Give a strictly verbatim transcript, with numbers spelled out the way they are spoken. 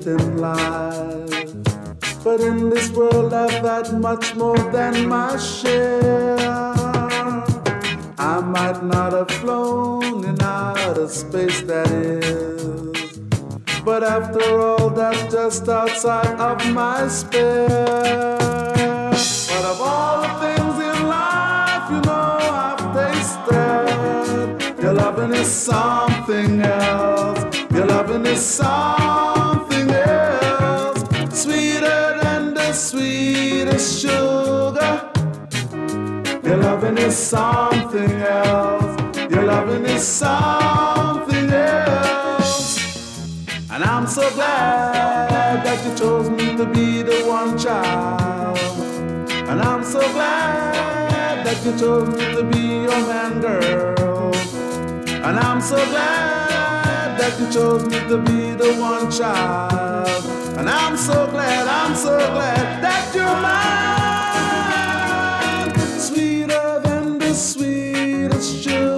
in life. But in this world I've had much more than my share. I might not have flown in outer space, that is, but after all, that's just outside of my sphere. But of all the things in life, you know I've tasted, your loving is something else. Your loving is something else, sweeter than the sweetest sugar. Your loving is something else. Your loving is something else. And I'm so glad that you chose me to be the one child. And I'm so glad that you chose me to be your man, girl. And I'm so glad that you chose me to be the one child. And I'm so glad, I'm so glad that you're mine. Sweeter than the sweetest sugar.